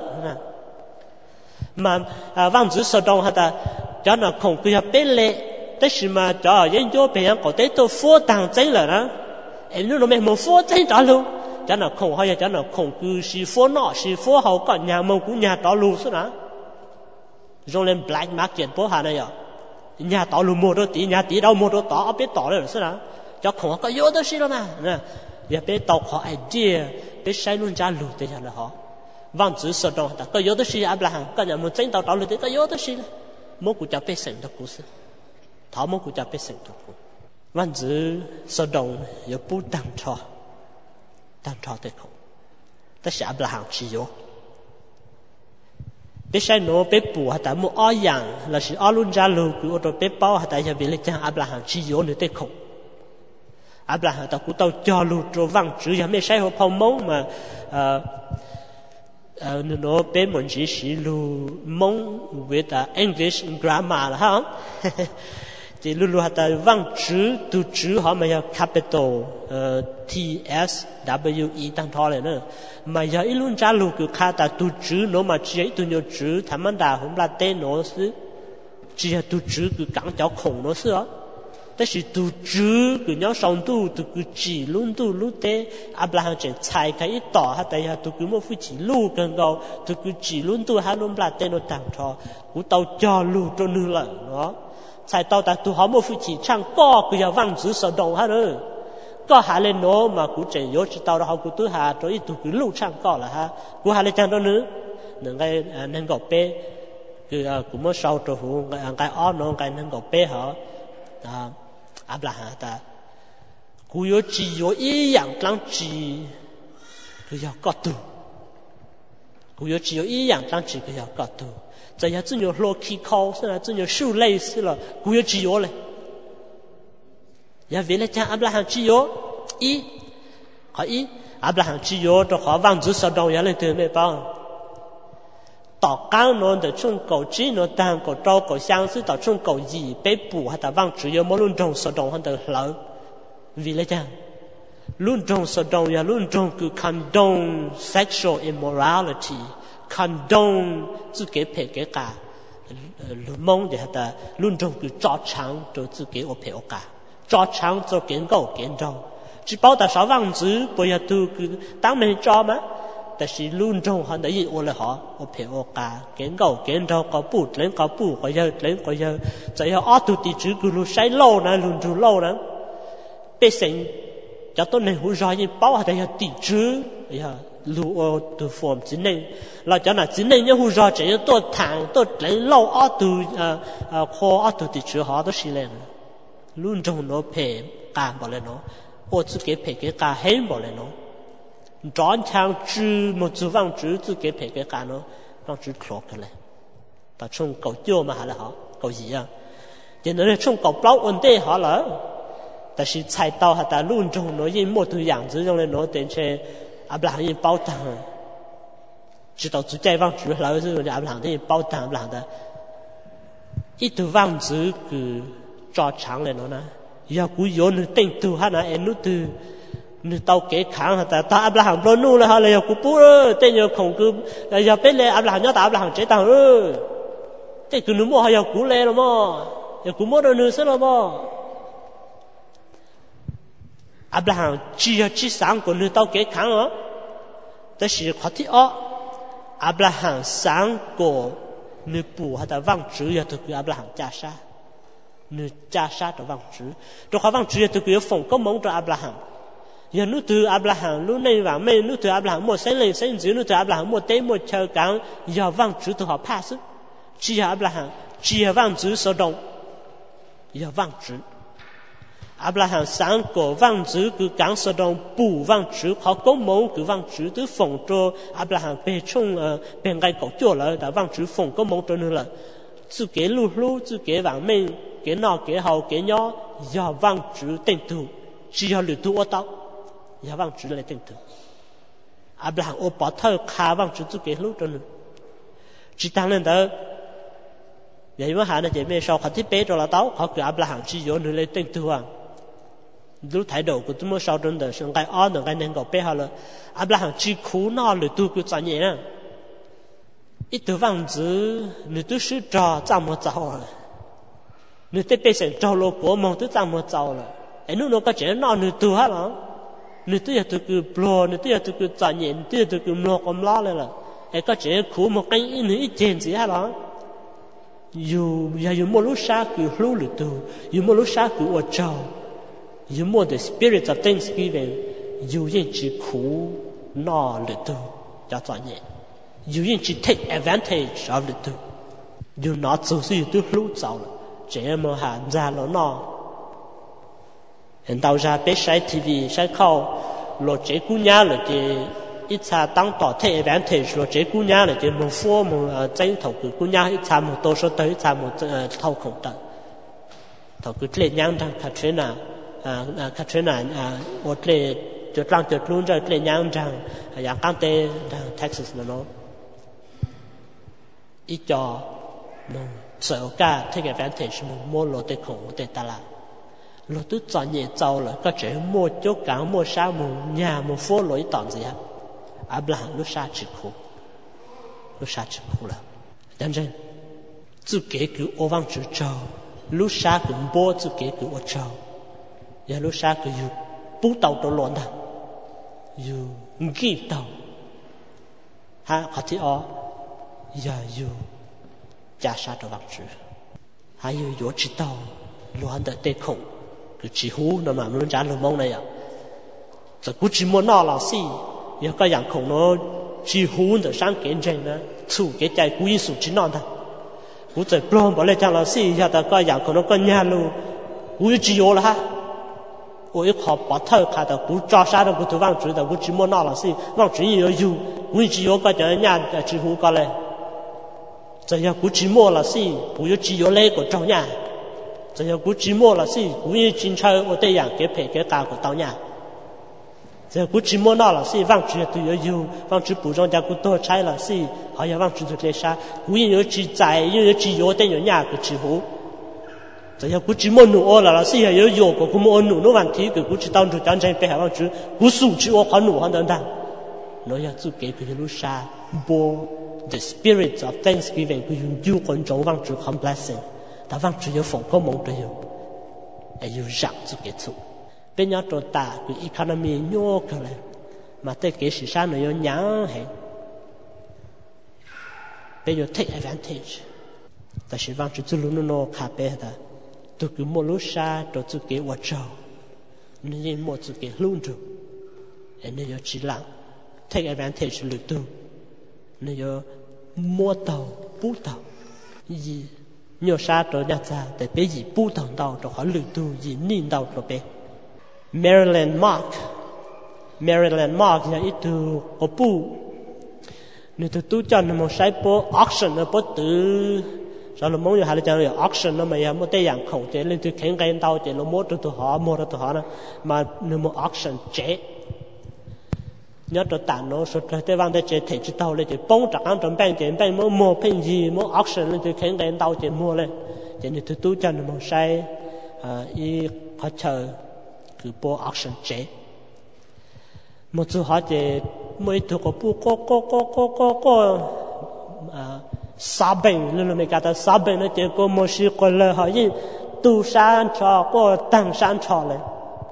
mà vang chữ sờ đông hát ta cho nó không cứ giờ bé lệแต่是嘛就因咗别人覺得都科當真了呢em nó mới một phố chân đó luôn cho nó không hay cho nó không cứ是phố nọ是phố hậu có nhà mông cũng nhà đó luôn số đó rồi lên black market phố hà này à nhà đó luôn mua đó tí nhà tí đâu mua đó tỏ biết tỏ rồi số đó cho không có yếu đó xí đâu mà nè giờ biết tàu họ idea biết sai luôn trả luôn thế là họ vang chữ sờ đông ta có yếu đó xí Abraham có nhà một chân tàu đó luôn thế có yếu đó xí mỗi cụ cha biết sinh đó cụ xí thảo mỗi cụ cha biết sinh đó cụ văn chữ sơ đồng有不当朝的空，但是Abraham只有，别说侬别补哈，但莫二样，那是二轮家路，我都别包哈，但是别来讲Abraham只有你的空，Abraham 到古到家路做văn chữ也没sai好泡沫嘛，nó bé muốn chỉ sử mong with English grammar là ha. Thì luôn luôn ta văn chữ từ chữ họ mà capital T S W E tăng thọ này nữa mà giờ ít luôn trả luôn cứ khai ta từ chữ nó mà chỉ từ nhiều chữ thằng mình đã không là tên nó xứ chỉ là tu chữ cứ cắn cháu khổng nó xưaแต่สิตูจื้อคือย้อนสองตูตูคือจีลุ่นตูลุ่นเตอับราฮัมจะใช้ใครต่อฮะแต่ยาตูคือมั่วฟุ้งจีลู่กันก็ตูคือจีลุ่นตูฮะลุ่นปลาเตนต่างทอกูเตาจอลู่ตัวนึงละเนาะใช้เตาแต่ตูหอมมั่วฟุ้งจีช่างก็คืออย่าวางจื้อสะดงฮะเลยก็หาเลยเนาะมากูจะยกเตาเรากูตู้หาตัวอีตูคือลู่ช่างก็ละฮะกูหาเลยจังตัวนึงหนึ่งไงนั่งก็เป้คือกูมั่วเศร้าตัวหูไงอ้อนน้องไงนั่งก็เป้เหรอ阿布拉罕的，古有只有一样当只，佢要角度，古有只有一样当只，佢要角度。这要真有落气靠，现在真有树类似了，古有只有嘞。要为了讲阿布拉罕只有一，可以，阿布拉罕只有就好王子手动原来对没帮。到刚侬的从狗只侬当狗招狗相似到从狗一被捕还到往只有么论中所动还到老为了讲论中所动呀论中คือ condone sexual immorality condone 自己配给噶梦的的论中คือ照常就自己我配我噶照常就跟狗跟着只包到少王子不要都คือ当没照吗แต่สิลุ่นจงหันได้ยินโอเลยหรอโอเพโอกาเก่งเก่าเก่งเราก็พูดเล่นก็พูดก็เยอะเล่นก็เยอะจะ要อ้อตุติจือกูรู้ใช้เล่านะลุ่นจูเล่านะเป็นสิ่งจะต้นในหูรอยยินเป้าแต่要ติจืออย่ารู้โอตัวฟอร์มจีนนึงเราจะน่ะจีนนึงยังหูรอยจะตัวทางตัวเล่นเล่าอ้อตุคออ้อตุติจือหอตัวสิเลยลุ่นจงโนเพการบอกเลยเนาะโอจะเก็บเพกการเห็นบอกเลยเนาะ转强知么指望知自己陪个干咯，让知คลอกเลยแต่ช่วงเก่าเจ้ามาหาแล้วเหรอเก่าอีอ่ะเดี๋ยวนี้ช่วงเก่าเปล่าอุ่นเต้หาแล้วแต่是菜刀还在论中呢，因么都样子用来拿点去阿布拉罕包单，知道自己望知了是阿布拉罕的包单阿布拉罕的，一头望知个照常来呢，要古有你定头哈那那都。นึกเตาเก๋ขังแต่ตาอับราฮัมโดนนู่นเลยฮะเลยกูพูดเต้นอยู่ของกูอย่าเป็นเลยอับราฮัมเนี่ยตาอับราฮัมเจ๊ตังเต้กูนึกว่าอย่ากูเลยหรอมั้งอย่ากูมั่วโดนนู่นซะหรอมั้งอับราฮัมจีสังกูนึกเตาเก๋ขังเหรอแต่是ข้อที่อับราฮัมสังกูนึกปู่ฮะแต่วังจื้ออย่าตัวคืออับราฮัมจ่าซานึกจ่าซาตัววังจื้อตัวเขาวังจื้ออย่าตัวคือฝงก็มองตัวอับราฮัมอย่านึกถึงอับราฮัมรู้ในว่าไม่นึกถึงอับราฮัมหมดเส้นเลยเส้นจืดนึกถึงอับราฮัมหมดเต้หมดเชิงกันอย่าวังจืดตัวหาพาสึ只要อับราฮัม只要วังจืดสะดงอย่าวังจืดอับราฮัมสังกัววังจืดคือการสะดงปู่วังจืดเขาก็มองคือวังจืดตัวฝงตัวอับราฮัมเป็นช่วงเป็นไงก็จ่อเลยแต่วังจืดฝงก็มองตัวนึงละ自己路自己往面给闹给好给孬要忘记定度只要你度我到อย่าว่างจืดเลยตึงตึงอับราฮัมโอปอเธอคาว่างจืดตุเกลูตัวนึงจิตตังนั่นเด้ออย่างว่าหาในเจไม่ชอบขัดที่เป๊ะตัวละเต้าเขาคืออับราฮัมจีโยนเลยตึงตัวรู้ถ่ายดูกูตุ้มชอบตัวเด้อช่วงไก่อ้อนหนึ่งไก่หนึ่งก็เป๊ะเขาเลยอับราฮัมจีคูน่าหรือตัวกูจะเนี่ยนะอีตัวว่างจืด你都是找这么糟了你得变成找了国梦都这么糟了ไอ้นู่นเราก็เจอหน้า你ตัวฮะหรอนึกตัวอย่างตัวคือปลอนึกตัวอย่างตัวคือจ่ายเงินตัวอย่างตัวคือมโนกำลังเลยล่ะไอ้ก็เจอขู่มากันอีนี่เจนสิฮะหรออยู่มนุษย์ชาคือรู้หรือตัวอยู่มนุษย์ชาคือว่าเจ้าอยู่ม the spirit of thanksgiving อยู่ยังจีขู่หน้าหรือตัวจะจ่ายเงินอยู่ยังจี take advantage of หรือตัวอยู่หน้า做事都รู้เจ้า了这么哈在了喏hiện đầu ra bé sai TV sai khâu lo chế cú nhá là chế ít xa tăng tỏ thế advantage lo chế cú nhá là chế một phố một tranh thầu cứ cú nhá ít xa một tô số tới ít xa một thầu không tận thầu cứ lên nhang thằng Katrina một lên cho trăng cho luôn rồi lên nhang thằng dạng cam tê thằng Texas nó ít cho sợ cả take advantage một mua lo tê khổng tê ta là lo tu chọn nhẹ giàu là có thể mua chỗ cảng mua sa mua nhà mua phố lối tòn gì hết Abraham lúc sa chịu khổ là chân chân chú kế cứ ô vang chú trâu lúc xa cứ bố chú kế cứ ô trâu và lúc xa cứ dù bú tàu đồ lộn đằng dù nghi tàu ha có thể ó và dù cha xa đồ vang chú hay dù dù chỉ tàu loạn đợi tê khủng cứ chỉ hú nó mà muốn trả lời mong này ạ rồi cứ chỉ muốn nó là gì và cái dạng khủng nó chỉ hú được sáng kiến trên đó chủ cái chạy cú số chỉ non thôi cú chạy plom bỏ lên trang là gì và ta cái dạng khủng nó có nhà luôn cú chỉ vô là ha cú họ bỏ thơ cả ta cú cho sao đó cú thu vang chữ ta cú chỉ muốn nó là gì vang chữ nhiều nhiều cú chỉ vô cái chỗ nhà chỉ hú cái này rồi giờ cú chỉ mua là gì cú chỉ vô lấy của trong nhà rồi giờ cú chỉ mua là gì cú chỉ chơi ở đây dạng cái phải cái cao của tao nhà giờ cú chỉ muốn nó là gì vang chữ tự yêu vang chữ bù trong nhà cú tôi trái là gì họ giờ vang chữ thực lệ sa cú yêu chỉ giải yêu chỉ yêu tên yêu nhà cú chỉ hú rồi giờ cú chỉ muốn nụ là gì yêu yêu của cú muốn nụ nó vấn đề cú chỉ tao được chân chân phải vang chữ cú sủ chữ ô khó nụ hoàn toàn đằng nó giờ chú kế cái lúc sa bo the spirit of thanksgiving cú yêu con trong vang chữ blessing ta vang chữ yêu phụng có mong được yêu rằng chú kế chú bên nhau trò ta cái economy nhỏ cái này mà tới cái sự sáng nó nhàng hết bây giờ take advantage ta sẽ vang chú luôn nó khá bé ta tôi cứ mua lúc xa tôi chú cái vật trâu nên mua chú cái luôn rồi nên giờ chỉ làm take advantage lựa tu nên giờ mua tàu bút tàu gì nhiều xa tôi nhặt ra để bây giờ bút tàu tôi khỏi lựa tu gì nín tàu tôi bé Maryland Mark là ít từ có bu nếu từ tu cho nó một sai po auction nó po từ sau đó mong như hai là auction nó mà một cái dạng khẩu chế lên từ khen cái tàu chế nó mua từ họ nè mà nếu một auction chế nhớ từ tàn nó số cái vang cái chế thể chế tàu lên chế bông trả ăn trong bang mua pin gì mua auction lên từ khen cái tàu chế mua lên chế nếu từ tu cho nó một sai y khó chờ cứ bộ auction chế một số họ chế mấy thứ có bu có sabeng luôn mấy cái ta sabeng nó chế có một số cái là họ như tu san cho có tăng san cho này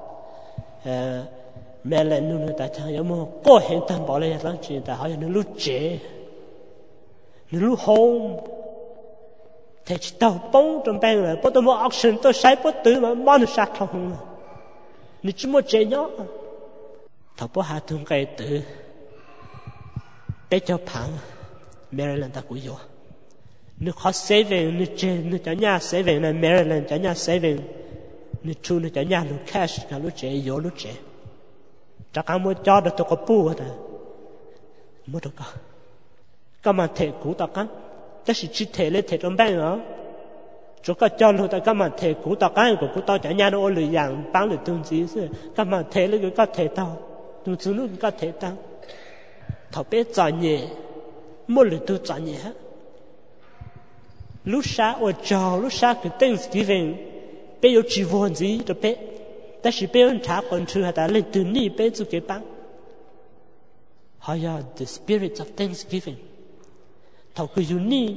mẹ lại nuôi ta chẳng có một có hiện tăng bảo lại lắm chuyện ta họ như lúc chế lúc home thế chỉ tao bông trong bang này bắt đầu mua auction tôi sai bắt từ mà bán sát không你这么这样，他不还同个的，比较胖，Maryland 的贵哟。你靠 saving， 你讲伢 saving 呢 ，Maryland 讲伢 saving， 你出你讲伢路 cash， 讲路这有路这，这刚没交的都个不的，没得个，干嘛退股的干？这是去退了退中办啊。chỗ cái cho luôn ta các bạn thể cú tao cái của cú tao chả nhà nó lười dạng bán được tương gì chứ các bạn thể lấy cái thể tao tương chứ nó cái thể tao thầu bé trả nhẹ mua lười tôi trả nhẹ hết lúc sáng ở chào lúc sáng cái Thanksgiving bé có chỉ vốn gì đó bé但是别人查过去还在那对你bé就给帮还有 the spirit of Thanksgiving thầu cái yêu ni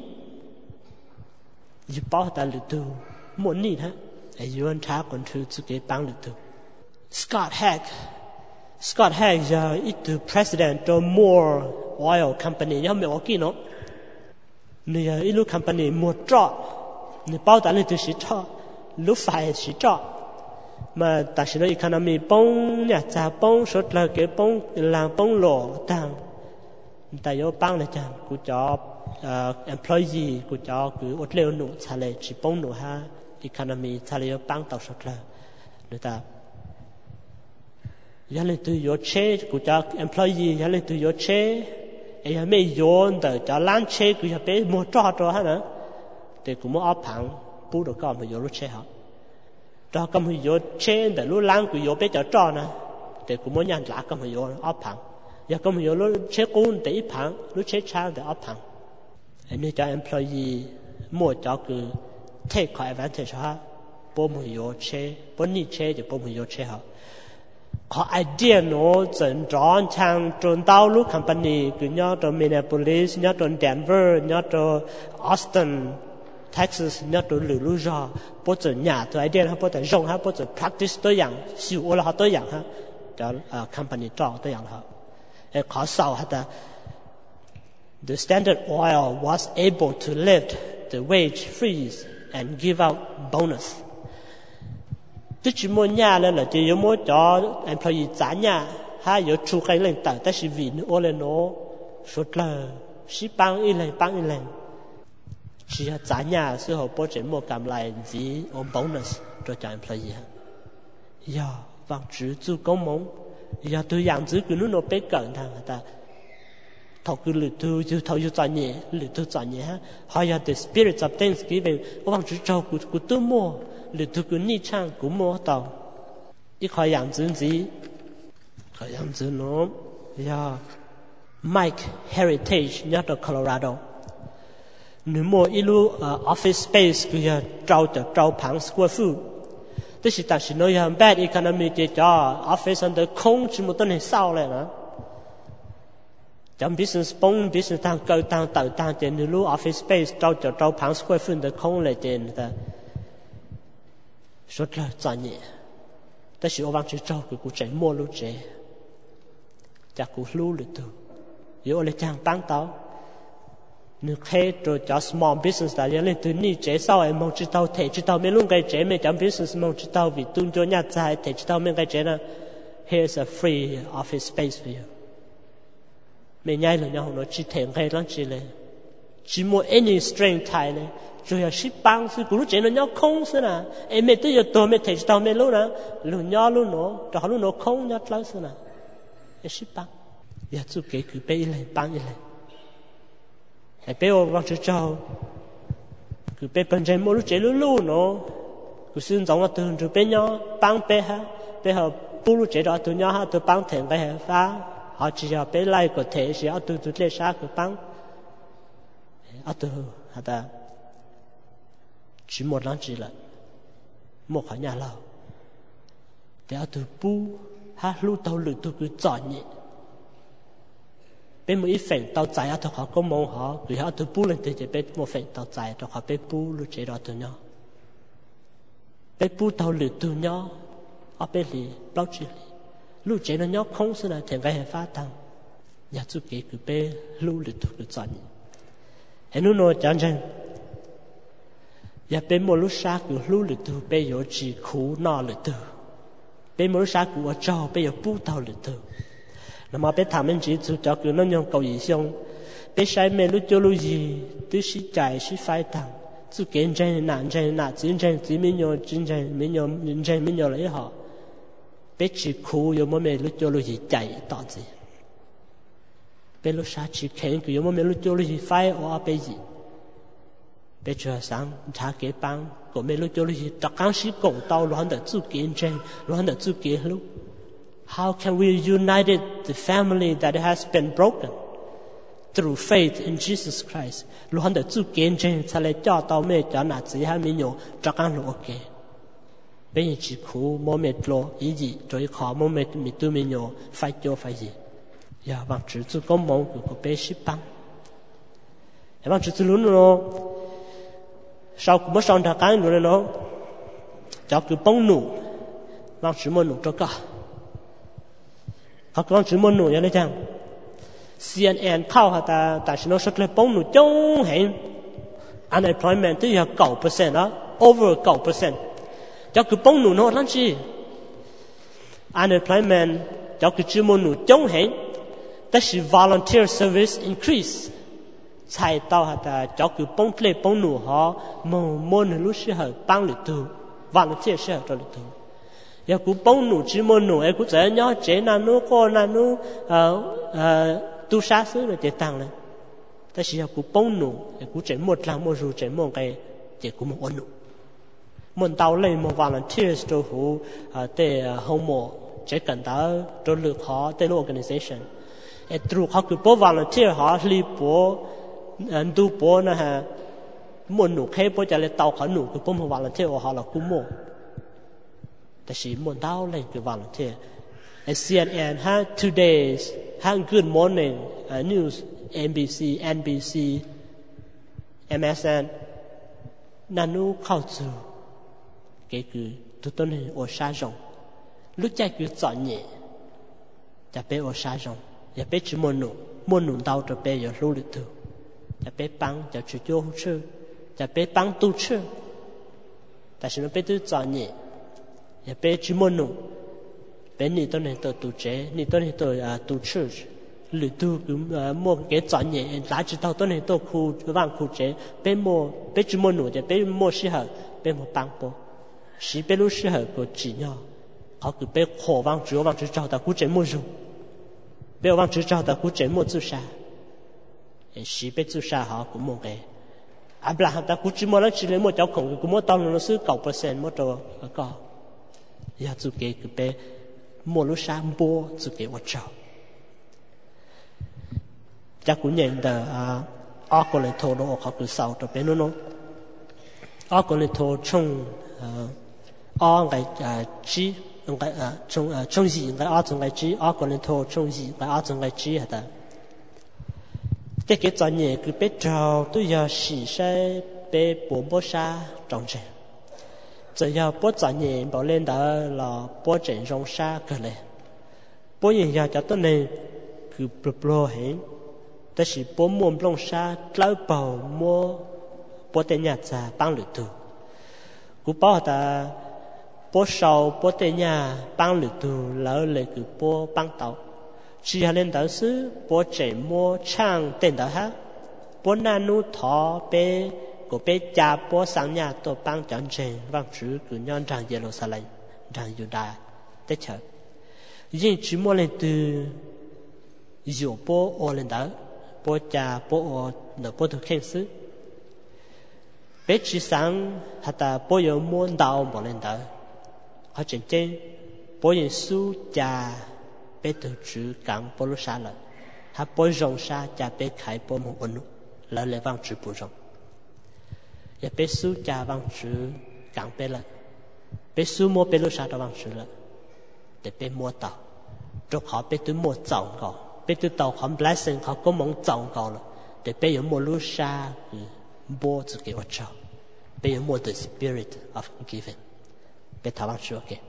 yêu bảo ta lựa tu muốn nít ha, yêu anh trả con thứ chú cái bang lựa tu. Scott Hagg giờ ít từ president cho Moore Oil Company, nhớ mấy cái nó, này ít lúc company mua trọ, này bảo ta lựa tu sĩ trọ, lúc phải sĩ trọ, mà ta sĩ nói economy bông nhà cha bông sốt là cái bông làng bông lỗ tăng, ta yêu bang này chẳng, cú cho employee của cho cứ ốt leo nụ trả lời chỉ bông nụ ha economy trả lời bang tàu sốt là người ta giờ lên từ yếu chế của cho employee giờ lên từ yếu chế ấy mấy yếu từ cho láng chế của cho bé mua trọ ha nữa thì cũng mua áp phẳng bù được con phải yếu lúc chế họ cho con phải yếu chế để lúc láng của yếu bé cho trọ nè thì cũng mua nhận lá con phải yếu áp phẳng giờ con phải yếu lúc chế cún để áp phẳng lúc chế trang để áp phẳng anh cho employee mua cho cứ take advantage ha bố mình yếu chế bố nhị chế thì bố mình yếu chế họ có idea nó dẫn dọn sang trốn tàu lúc company cứ nhớ trong Minneapolis nhớ trong Denver nhớ trong Austin Texas nhớ tôi lừa do bố trợ nhà tôi idea ha bố trợ rong ha bố trợ practice tôi yang siêu ô là tôi yang ha cho company cho tôi yang ha khó sau ha ta the Standard Oil was able to lift the wage freeze and give out bonus. Tức chỉ muốn nhà là chỉ có muốn cho employee trả nhà ha có chu cái lên tờ ta chỉ vì nó lên nó suốt là chỉ bằng ít lên chỉ trả nhà sự hậu bố chuyển một cảm lại gì ôm bonus cho employee ya vang chữ chú công mong ya tôi dạng chữ cứ nó bé cẩn thằng ta thọ cứ lựa thu chứ thọ cho trả nhẹ ha hay là the spirit of thanksgiving có vang chữ trâu của tôi mua lựa thu cứ ni chang của mua tàu ít khỏi dạng chữ gì khỏi dạng chữ nó ya Mike Heritage nhớ ở Colorado nếu mua ilu office space cứ trâu phẳng square foot tức là ta chỉ nói bad economy thì cho office under không chỉ một tuần hay sau này nữa trong business tăng cơ tăng tự tăng thì nếu office space trâu phẳng square foot under không lại thì ta rất là赚nhẹ但是我忘记照顾这摸路这chắc cũng lưu được từ yếu là chẳng bán tao nếu khi rồi cho small business đã lên từ ní chế sau em mong chỉ tao thể chỉ tao mấy luôn cái chế mấy trong business mong chỉ tao vì tuân cho nhà trái thể chỉ tao mấy cái chế na here's a free office space for you mấy nhai là nhau nó chỉ thể ngay lắm chỉ là chỉ mua any strength thay này rồi là ship băng sự cũng chế nó nhau không xí na em mấy tôi giờ tôi mấy thể chỉ tao mấy luôn na luôn nhau luôn nó cho luôn nó không nhau lắm xí na em ship băng giờ chú kể cứ bé lên băng lên hãy bé ô vang chữ trâu cứ bé bên trên mỗi lúc chế lú nó cứ xin giống là từ từ bé nhỏ băng bé ha bé họ bù lúc chế đó từ nhỏ ha từ băng thèm cái hệ phá họ chỉ cho bé lại có thể chỉ ở từ lê sa cứ băng ở từ hả ta chỉ một lần chỉ là một khỏi nhà lâu để ở từ bù ha lú tàu lử từ cứ chọn nhẹ bên một ít phèn tàu chạy ở thuộc họ có mong họ vì họ từ bù lên thì chỉ bên một phèn tàu chạy thuộc họ bên bù lúc chế đó từ nhau bên bù tàu lử từ nhau ở bên lì bao nhiêu lúc chế nó nhau không xưa là thành cái hệ phát tăng nhà chú kể cứ bên lúc lử từ cứ chọn hệ nó nói chẳng chẳng nhà bên một lúc sáng cứ lúc lử từ bên có chỉ khú nọ lử từ bên một lúc sáng cứ ở trâu bên có bù tàu lử từ那么被他们记住，叫个那样高一项，被晒没路就路一，都是在是发当，就竞争难争难竞争，只没有竞争没有竞争没有了以后，被吃苦有么没路就路一在导致，被路杀吃看个有么没路就路一发我被一，被车上查给帮，个没路就路一，这刚是公道乱的做竞争，乱的做给路。How can we unite the family that has been broken through faith in Jesus Christ? Luôn được chú kiến trên sẽ lấy cho tao mẹ cho nà chỉ hai mình nhổ cho các lỗ kê. Bây giờ chỉ khổ mô mẹ lỗ ý gì rồi khó mô mẹ tu mình nhổ phải cho phải gì. Giờ bằng chữ chú công mong của bé ship băng. Bằng chữ chú luôn nó sau cũng mất xong thả cái luôn nó cho cứ bông nụ bằng chữ mô nụ cho cả. Họ còn chữ môn nụ như thế chăng CNN เข้า ta chỉ nói rất là bông nụ chống hình unemployment tức là 9% đó over 9% cho cứ bông nụ nó lắm chứ unemployment cho cứ chữ môn nụ chống hình tức là volunteer service increase chạy tao ta cho cứ bông lệ bông nụ họ môn nụ lúc sẽ bằng lượt tu volunteer sẽ cho lượt tu giờ cú bông nụ chỉ môn nụ em cú dễ nhớ chế năn nụ cô năn nụ tu sát xứ là chế tăng lên, ta chỉ giờ cú bông nụ em cú chế một lần một rồi chế một cái chế cú một nụ, một tàu lên một volunteers cho hú để homo chế cần ta cho lực họ để organization, em trụ họ cứ bố volunteer họ li bố tu bố nè ha, một nụ khi bố trả lại tàu họ nụ cứ bố một volunteer họ là cú mộtแต่สิมวนเต้าเลยคือ volunteer CNN ฮะ Today's ฮะ Good Morning News NBC MSN nanu khâu zu cái cứ tụi tôi này ở xa rộng lúc chạy cứ chọn nhẹ chả bé ở xa rộng chả bé chỉ muốn nụ đau cho bé giờ lưu lịch thừa chả bé băng chả chỉ cho hỗ trợ chả bé băng tu trợ tại sao nó bé tu chọn nhẹ chả bé chỉ muốn nụ bé nị tôi này tu chế nị tôi này tu trợ lựa tu cứ mua cái chọn nhẹ đã chỉ tao tôi này tôi khu vàng khu chế bé mua bé chỉ muốn nụ chả bé mua xí hở bé mua băng po sĩ bé lúc xí hở của chỉ nhau họ cứ bé khổ vang chỉ trao ta cũng chế mua rồi bé vang chỉ trao ta cũng chế mua chú sa sĩ bé chú sa họ cũng mua cái Abraham ta cũng chỉ mua nó chỉ lấy mua cháu khổng cũng mua tao nó sư 9% mua cho có giờ chú cái cứ bé mua lúc sa mua chú cái vật trâu chắc cũng nhận được ở cái thổ đó họ cứ sau cho bé nó ở cái thổ trong ở cái chỉ cái trong gì cái ở trong cái chỉ ở cái thổ trong gì cái ở trong cái chỉ hả ta cái chọn nhẹ cứ bé trâu tôi giờ xì xe bé bố sa trồng trẻ giờ giờ bố chọn nhẹ bảo lên đó là bố trồng rong sa cái này bố nhìn giờ cho tôi này cứ bro hếtแต่สิบ่ม่วมลงชาเล่าเป่ามัวบ่แต่ญาติปังหรือตูกูป้อตาบ่เศร้าบ่แต่ญาปังหรือตูแล้วเลยคือบ่ปังเตาสิหาเล่นตาซื้อบ่ใจมัวช่างเต้นตาฮะบ่นานูถอเปก็เปจาบ่สังญาตัวปังจังเจว่างจื้อคือย้อนทางเยรูซาเล็มทางยูดาห์แต่เฉยยิ่งจิมัวเล่นตูอยู่บ่อเล่นตาbố cha bố nợ bố thực hiện sự bé chỉ sáng hạt ta bố yêu muốn đào một lần đó họ chân chân bố yêu su cha bé tự chủ càng bố lúc xa lại hạt bố rong xa cha bé khai bố một ổn lỡ lại vang chữ bố rong ya bé su cha vang chữ càng bé lại bé su mua bé lúc xa đó vang chữ lại để bé mua tàu rồi họ bé tự mua tàu còn bé tự tàu họ blessing họ có mong chọn cầu rồi để bé有摸路沙摸自己我找bé有摸 the spirit of giving bé thảo luận说OK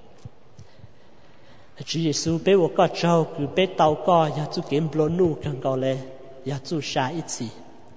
Chúa Giêsu bé我có找cứ bé tàu có ya chú kiếm blo nu càng cầu lệ ya chú sa ít gì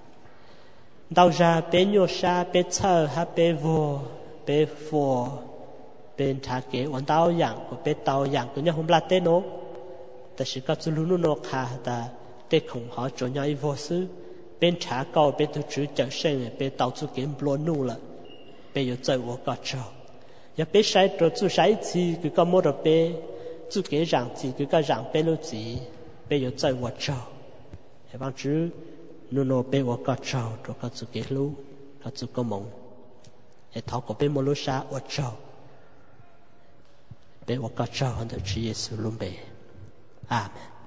đào ra bé nhô sa bé chờ ha bé vô bé phò bé thả kếวันtàu yang của bé tàu yang của nhau không là tên nóแต่สิกับสุลุนโนคาตาเด็กของเขาจนยังอีโวซื้อเป็นชาเก่าเป็นตัวชื่อจะเช่นเป็นเต่าจุเกมบลนูละเป็นอยู่ใจวัวก็เจ้าอย่าเป็นใช้ตัวจุใช้จีคือก็มั่วเป็นจุเกรังจีคือก็รังเป็นลูจีเป็นอยู่ใจวัวเจ้าไอ้บางชื่อนูโนเป็นวัวก็เจ้าตัวก็จุเกลูก็จุก็มงไอ้ท้องก็เป็นมนุษย์วัวเจ้าเป็นวัวก็เจ้าอันเดียวชื่อเยซูลุมเบAmen.